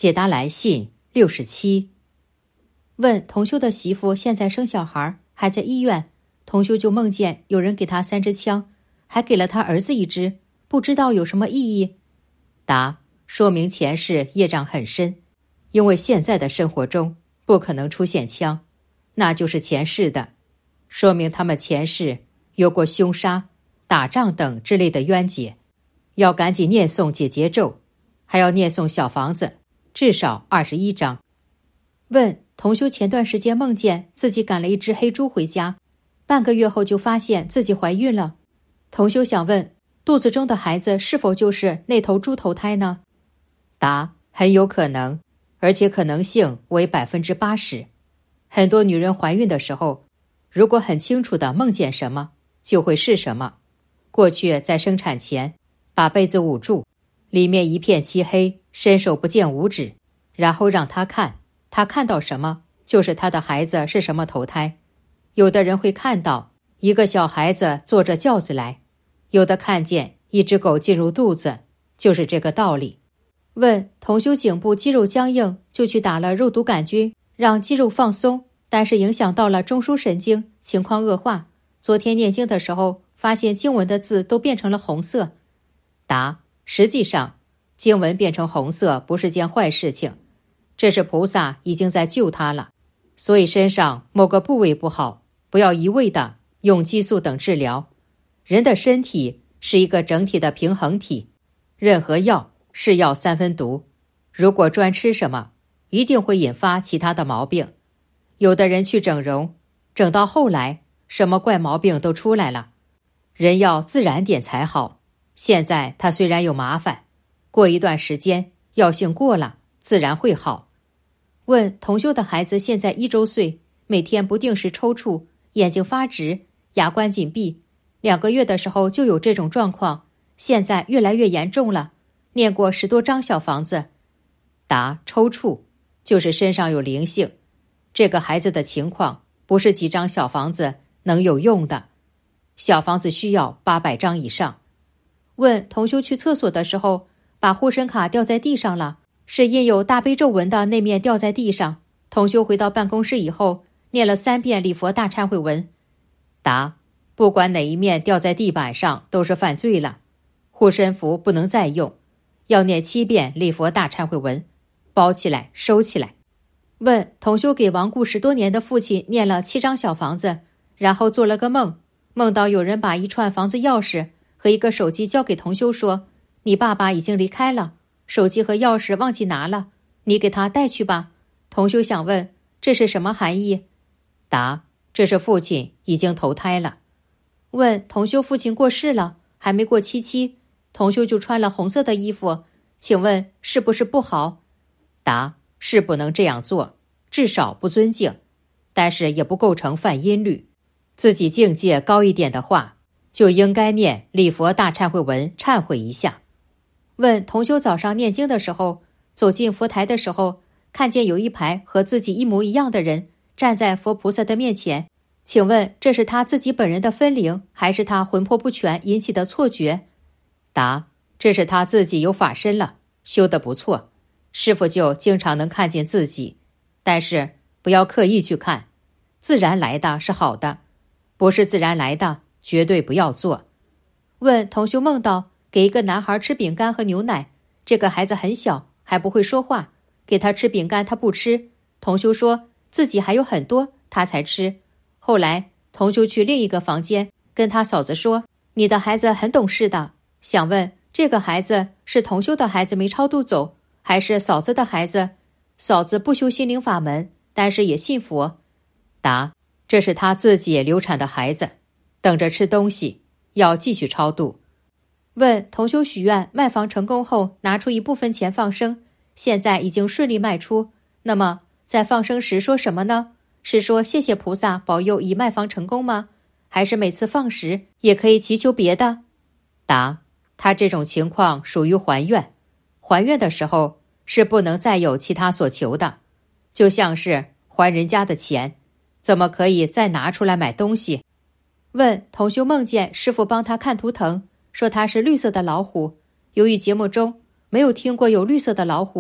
解答来信67。问同修的媳妇现在生小孩，还在医院，同修就梦见有人给他3支枪，还给了他儿子1支，不知道有什么意义。答：说明前世业障很深，因为现在的生活中不可能出现枪，那就是前世的，说明他们前世有过凶杀、打仗等之类的冤结，要赶紧念诵解结咒，还要念诵小房子，至少21章。问同修前段时间梦见自己赶了1只黑猪回家，半个月后就发现自己怀孕了。同修想问，肚子中的孩子是否就是那头猪投胎呢？答：很有可能，而且可能性为80%。很多女人怀孕的时候，如果很清楚地梦见什么，就会是什么。过去在生产前把被子捂住，里面一片漆黑，伸手不见五指，然后让他看，他看到什么就是他的孩子是什么投胎。有的人会看到一个小孩子坐着轿子来，有的看见一只狗进入肚子，就是这个道理。问同修颈部肌肉僵硬，就去打了肉毒杆菌，让肌肉放松，但是影响到了中枢神经，情况恶化。昨天念经的时候发现经文的字都变成了红色。答：实际上经文变成红色不是件坏事情，这是菩萨已经在救他了。所以身上某个部位不好，不要一味的用激素等治疗。人的身体是一个整体的平衡体，任何药是药3分毒，如果专吃什么，一定会引发其他的毛病。有的人去整容，整到后来什么怪毛病都出来了。人要自然点才好，现在他虽然有麻烦，过一段时间药性过了，自然会好。问同修的孩子现在1周岁，每天不定时抽搐，眼睛发直，牙关紧闭，2个月的时候就有这种状况，现在越来越严重了，念过10多张小房子。答：抽搐就是身上有灵性，这个孩子的情况不是几张小房子能有用的，小房子需要800张以上。问同修去厕所的时候，把护身卡掉在地上了，是印有大悲咒文的那面掉在地上。同修回到办公室以后，念了3遍礼佛大忏悔文。答：不管哪一面掉在地板上都是犯罪了，护身符不能再用，要念7遍礼佛大忏悔文，包起来收起来。问同修给亡故10多年的父亲念了7张小房子，然后做了个梦，梦到有人把一串房子钥匙和一个手机交给同修，说你爸爸已经离开了，手机和钥匙忘记拿了，你给他带去吧。同修想问这是什么含义？答：这是父亲已经投胎了。问同修父亲过世了，还没过7期，同修就穿了红色的衣服，请问是不是不好？答：是不能这样做，至少不尊敬，但是也不构成犯阴律。自己境界高一点的话，就应该念礼佛大忏悔文忏悔一下。问同修早上念经的时候，走进佛台的时候，看见有一排和自己一模一样的人站在佛菩萨的面前，请问这是他自己本人的分灵，还是他魂魄不全引起的错觉？答：这是他自己有法身了，修得不错，师父就经常能看见自己，但是不要刻意去看，自然来的是好的，不是自然来的绝对不要做。问同修梦到给一个男孩吃饼干和牛奶，这个孩子很小，还不会说话，给他吃饼干他不吃，同修说自己还有很多，他才吃。后来同修去另一个房间跟他嫂子说，你的孩子很懂事的，想问这个孩子是同修的孩子没超度走，还是嫂子的孩子？嫂子不修心灵法门，但是也信佛。答：这是他自己流产的孩子，等着吃东西，要继续超度。问同修许愿卖房成功后拿出一部分钱放生，现在已经顺利卖出，那么在放生时说什么呢？是说谢谢菩萨保佑已卖房成功吗？还是每次放时也可以祈求别的？答：他这种情况属于还愿，还愿的时候是不能再有其他所求的，就像是还人家的钱，怎么可以再拿出来买东西？问同修梦见师父帮他看图腾，说他是绿色的老虎，由于节目中没有听过有绿色的老虎，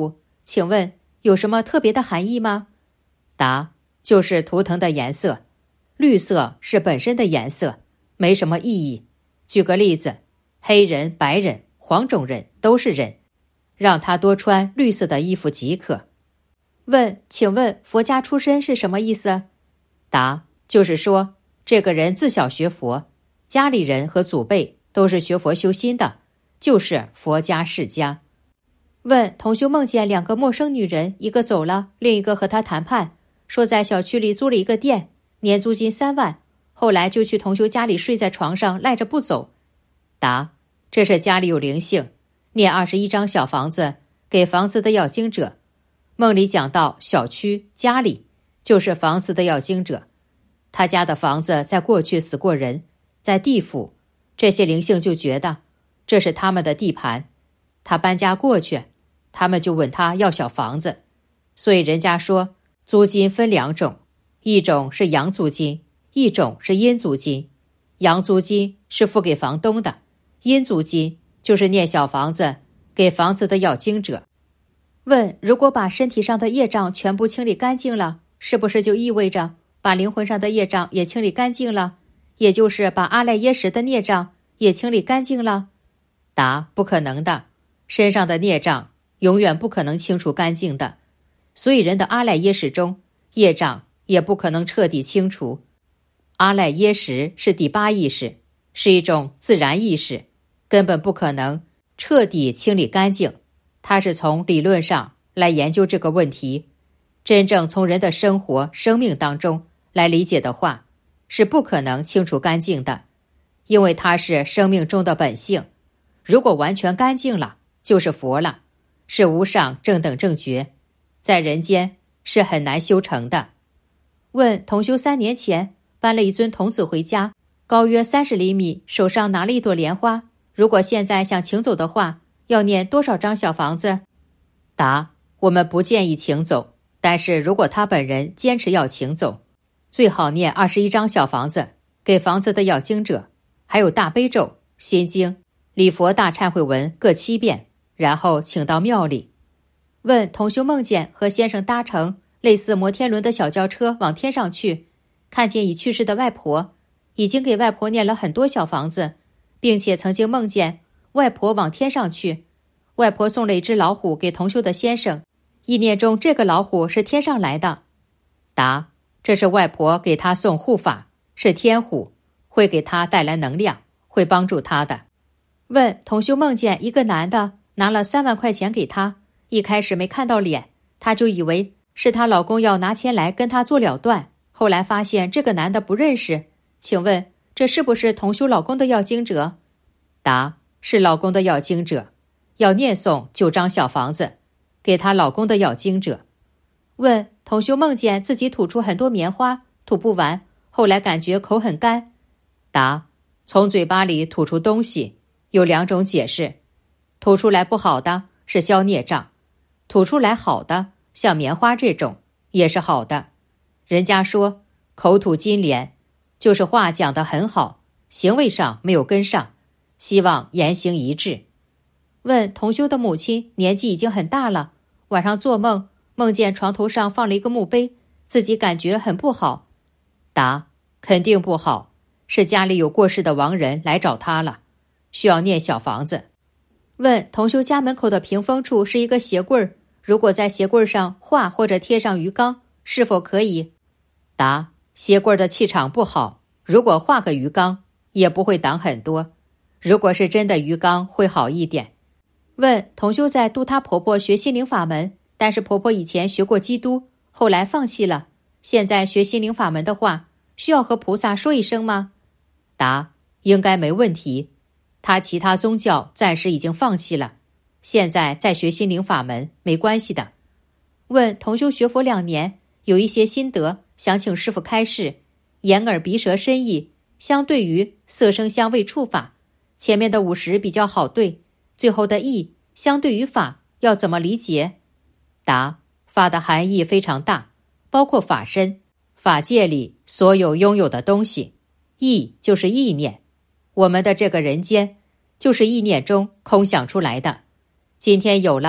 请问有什么特别的含义吗？答：就是图腾的颜色，绿色是本身的颜色，没什么意义。举个例子，黑人、白人、黄种人都是人，让他多穿绿色的衣服即可。问：请问佛家出身是什么意思？答：就是说这个人自小学佛，家里人和祖辈都是学佛修心的，就是佛家世家。问：同修梦见2个陌生女人，一个走了，另一个和他谈判，说在小区里租了一个店，年租金3万，后来就去同修家里睡在床上赖着不走。答：这是家里有灵性，念21张小房子给房子的要经者。梦里讲到小区家里就是房子的要经者，他家的房子在过去死过人，在地府，这些灵性就觉得这是他们的地盘，他搬家过去，他们就问他要小房子。所以人家说租金分2种，一种是阳租金，一种是阴租金。阳租金是付给房东的，阴租金就是念小房子给房子的要经者。问：如果把身体上的业障全部清理干净了，是不是就意味着把灵魂上的业障也清理干净了？也就是把阿赖耶识的孽障也清理干净了？答：不可能的，身上的孽障永远不可能清除干净的，所以人的阿赖耶识中业障也不可能彻底清除。阿赖耶识是第8意识，是一种自然意识，根本不可能彻底清理干净。它是从理论上来研究这个问题，真正从人的生活生命当中来理解的话，是不可能清除干净的，因为它是生命中的本性。如果完全干净了，就是佛了，是无上正等正觉，在人间是很难修成的。问：同修3年前搬了一尊童子回家，高约30厘米，手上拿了一朵莲花，如果现在想请走的话，要念多少张小房子？答：我们不建议请走，但是如果他本人坚持要请走，最好念21张小房子给房子的要经者，还有大悲咒、心经、礼佛大忏悔文各7遍，然后请到庙里。问：同修梦见和先生搭乘类似摩天轮的小轿车往天上去，看见已去世的外婆，已经给外婆念了很多小房子，并且曾经梦见外婆往天上去，外婆送了一只老虎给同修的先生，意念中这个老虎是天上来的。答：这是外婆给他送护法，是天虎，会给他带来能量，会帮助他的。问：同修梦见一个男的拿了3万块钱给他，一开始没看到脸，他就以为是她老公要拿钱来跟他做了断，后来发现这个男的不认识，请问这是不是同修老公的要经者？答：是老公的要经者，要念诵9张小房子给她老公的要经者。问：同修梦见自己吐出很多棉花，吐不完，后来感觉口很干。答：从嘴巴里吐出东西有2种解释，吐出来不好的是消孽障，吐出来好的像棉花这种也是好的。人家说口吐金莲，就是话讲得很好，行为上没有跟上，希望言行一致。问：同修的母亲年纪已经很大了，晚上做梦，梦见床头上放了一个墓碑，自己感觉很不好。答：肯定不好，是家里有过世的亡人来找他了，需要念小房子。问：同修家门口的屏风处是一个鞋柜，如果在鞋柜上画或者贴上鱼缸，是否可以？答：鞋柜的气场不好，如果画个鱼缸也不会挡很多，如果是真的鱼缸会好一点。问：同修在度她婆婆学心灵法门，但是婆婆以前学过基督，后来放弃了，现在学心灵法门的话，需要和菩萨说一声吗？答：应该没问题，她其他宗教暂时已经放弃了，现在在学心灵法门没关系的。问：同修学佛2年，有一些心得，想请师父开示。眼耳鼻舌身意相对于色声香味触法，前面的50比较好对，最后的意相对于法要怎么理解？答：法的含义非常大，包括法身，法界里所有拥有的东西。意就是意念，我们的这个人间就是意念中空想出来的，今天有了，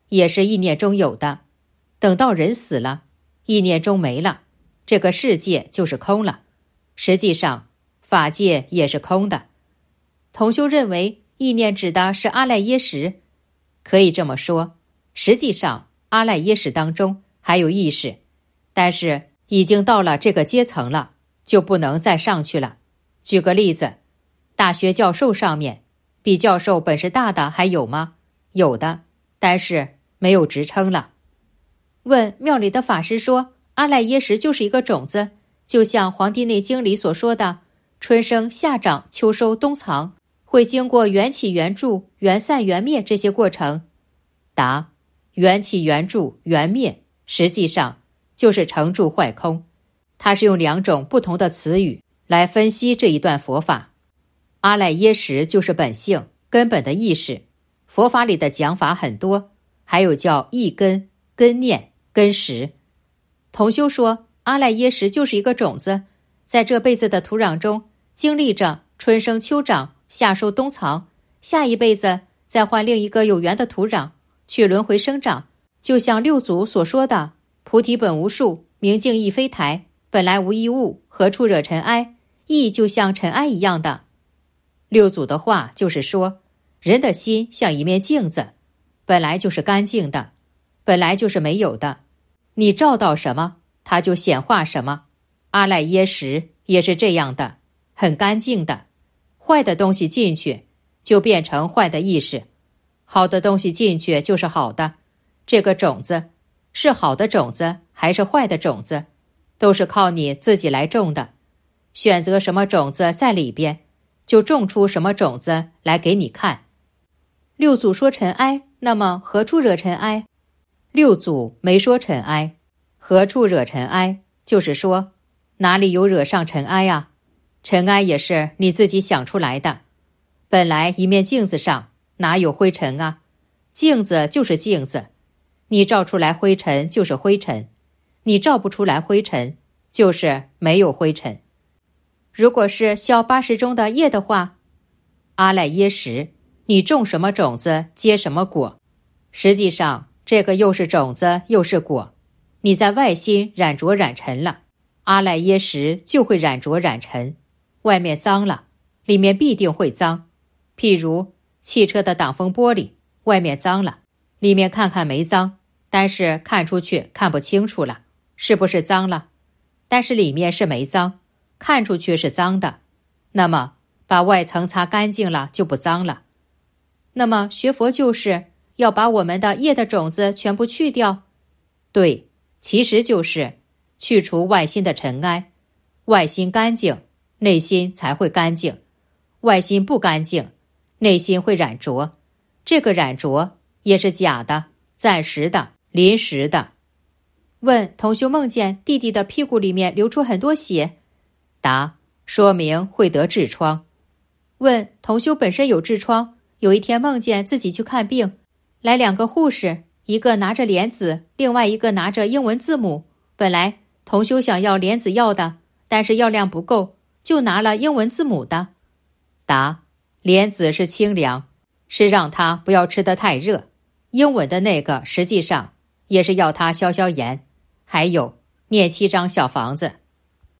也是意念中有的。等到人死了，意念中没了，这个世界就是空了。实际上，法界也是空的。同修认为意念指的是阿赖耶识，可以这么说，实际上阿赖耶识当中还有意识，但是已经到了这个阶层了，就不能再上去了。举个例子，大学教授上面，比教授本事大的还有吗？有的，但是没有职称了。问庙里的法师说，阿赖耶识就是一个种子，就像《黄帝内经》里所说的，春生夏长秋收冬藏，会经过缘起缘住缘散缘灭这些过程。答：缘起缘住缘灭实际上就是成住坏空，它是用2种不同的词语来分析这一段佛法。阿赖耶识就是本性根本的意识，佛法里的讲法很多，还有叫意根、根念、根识。同修说，阿赖耶识就是一个种子，在这辈子的土壤中经历着春生秋长夏收冬藏，下一辈子再换另一个有缘的土壤去轮回生长。就像六祖所说的，菩提本无树，明镜亦非台，本来无一物，何处惹尘埃，意就像尘埃一样的。六祖的话就是说，人的心像一面镜子，本来就是干净的，本来就是没有的，你照到什么它就显化什么。阿赖耶识也是这样的，很干净的，坏的东西进去就变成坏的意识，好的东西进去就是好的。这个种子是好的种子还是坏的种子，都是靠你自己来种的，选择什么种子在里边，就种出什么种子来给你看。六祖说尘埃，那么何处惹尘埃？六祖没说尘埃，何处惹尘埃，就是说哪里有惹上尘埃啊？尘埃也是你自己想出来的，本来一面镜子上哪有灰尘啊？镜子就是镜子，你照出来灰尘就是灰尘，你照不出来灰尘就是没有灰尘。如果是消80中的业的话，阿赖耶识，你种什么种子结什么果，实际上这个又是种子又是果。你在外心染浊染尘了，阿赖耶识就会染浊染尘，外面脏了，里面必定会脏。譬如汽车的挡风玻璃，外面脏了，里面看看没脏，但是看出去看不清楚了，是不是脏了？但是里面是没脏，看出去是脏的，那么把外层擦干净了就不脏了。那么学佛就是要把我们的业的种子全部去掉。对，其实就是去除外心的尘埃，外心干净，内心才会干净。外心不干净，内心会染浊，这个染浊也是假的、暂时的、临时的。问同修梦见弟弟的屁股里面流出很多血，答：说明会得痔疮。问同修本身有痔疮，有一天梦见自己去看病，来2个护士，一个拿着莲子，另外一个拿着英文字母。本来同修想要莲子药的，但是药量不够，就拿了英文字母的。答：莲子是清凉，是让他不要吃得太热，英文的那个实际上也是要他消消炎，还有念7张小房子。